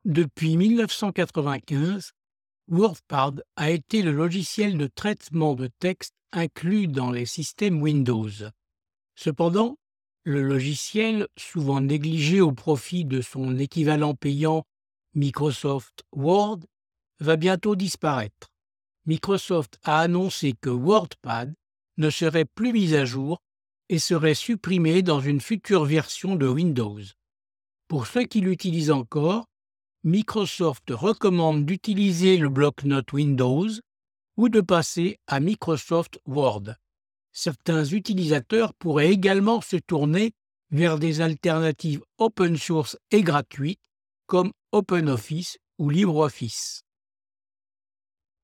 Depuis 1995, WordPad a été le logiciel de traitement de texte inclus dans les systèmes Windows. Cependant, le logiciel, souvent négligé au profit de son équivalent payant Microsoft Word, va bientôt disparaître. Microsoft a annoncé que WordPad ne serait plus mis à jour et serait supprimé dans une future version de Windows. Pour ceux qui l'utilisent encore, Microsoft recommande d'utiliser le bloc-notes Windows ou de passer à Microsoft Word. Certains utilisateurs pourraient également se tourner vers des alternatives open source et gratuites comme OpenOffice ou LibreOffice.